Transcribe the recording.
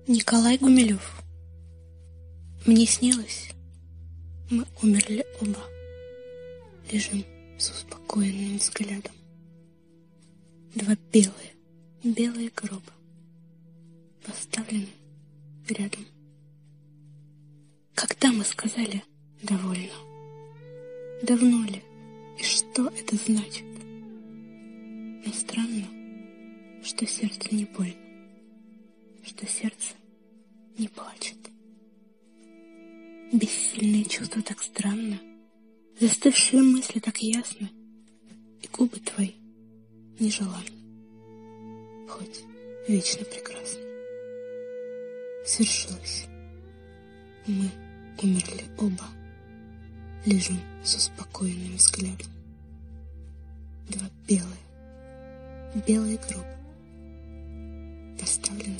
Николай Гумилев. Мне снилось, мы умерли оба, лежим с успокоенным взглядом. Два белые гроба поставлены рядом. Когда мы сказали «довольно»? Давно ли? И что это значит? Но странно, что сердце не больно, что сердце не плачет. Бессильные чувства так странно, застывшие мысли так ясны, и губы твои нежеланны, хоть вечно прекрасны. Свершилось. Мы умерли оба, лежим с успокоенным взглядом. Два белые гроба поставлены